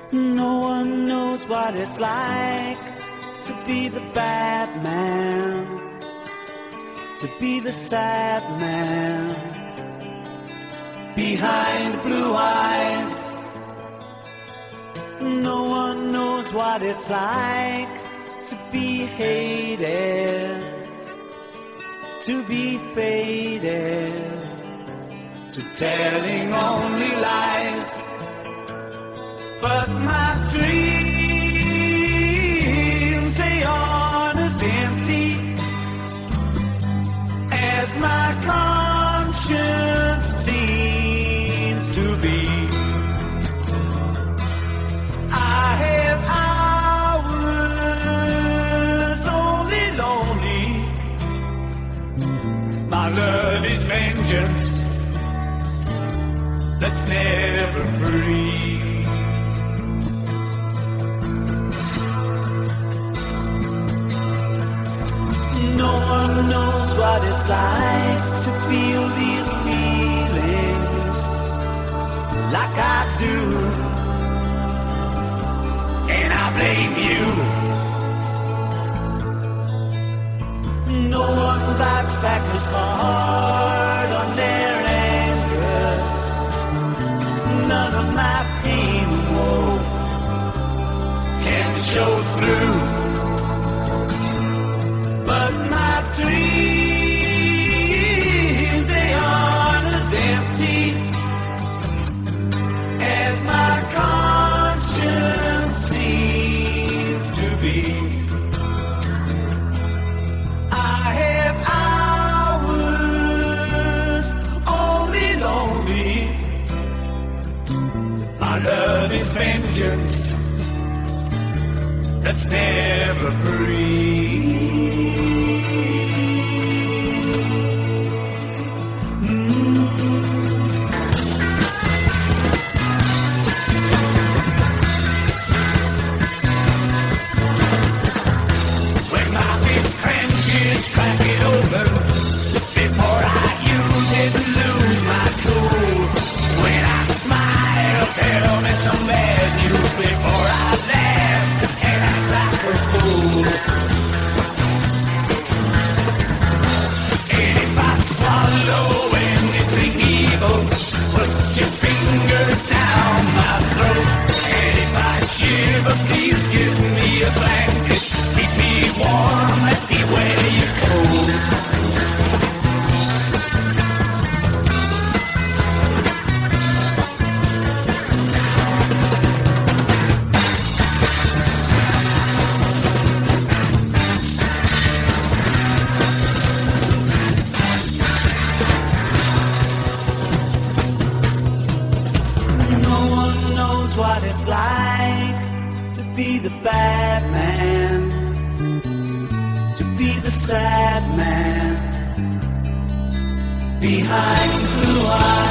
No one knows what it's like to be the bad man, to be the sad man behind blue eyes. No one knows what it's like to be hated, to be faded, to telling only lies. But my dreams, they aren't as empty as my conscience seems to be. I have hours only lonely. My love is vengeance that's never free. No one knows what it's like to feel these feelings like I do, and I blame you. No one bites back as hard on their anger. None of my pain and woe can show through. But my dreams, they aren't as empty as my conscience seems to be. I have hours only lonely. My love is vengeance that's never free. Crack it open before I use it and lose my cool. When I smile, tell me some bad news before I laugh and act like a fool. And if I swallow anything evil, put your fingers down my throat. And if I shiver, please give me a blanket. Keep me warm, let me wear your coat. No one knows what it's like to be the bad man, to be the sad man behind blue eyes.